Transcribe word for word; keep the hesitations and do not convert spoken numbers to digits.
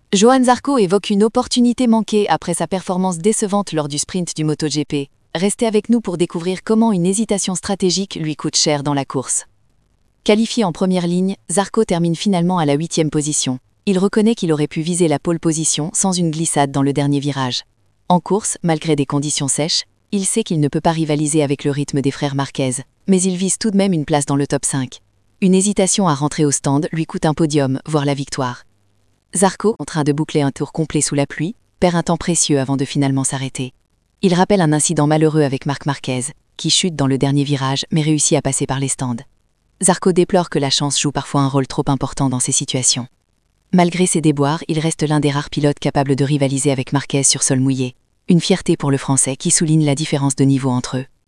Johann Zarco évoque une opportunité manquée après sa performance décevante lors du sprint du MotoGP. Restez avec nous pour découvrir comment une hésitation stratégique lui coûte cher dans la course. Qualifié en première ligne, Zarco termine finalement à la huitième position. Il reconnaît qu'il aurait pu viser la pole position sans une glissade dans le dernier virage. En course, malgré des conditions sèches, il sait qu'il ne peut pas rivaliser avec le rythme des frères Marquez, mais il vise tout de même une place dans le top cinq. Une hésitation à rentrer au stand lui coûte un podium, voire la victoire. Zarco, en train de boucler un tour complet sous la pluie, perd un temps précieux avant de finalement s'arrêter. Il rappelle un incident malheureux avec Marc Marquez, qui chute dans le dernier virage mais réussit à passer par les stands. Zarco déplore que la chance joue parfois un rôle trop important dans ces situations. Malgré ses déboires, il reste l'un des rares pilotes capables de rivaliser avec Marquez sur sol mouillé. Une fierté pour le Français qui souligne la différence de niveau entre eux.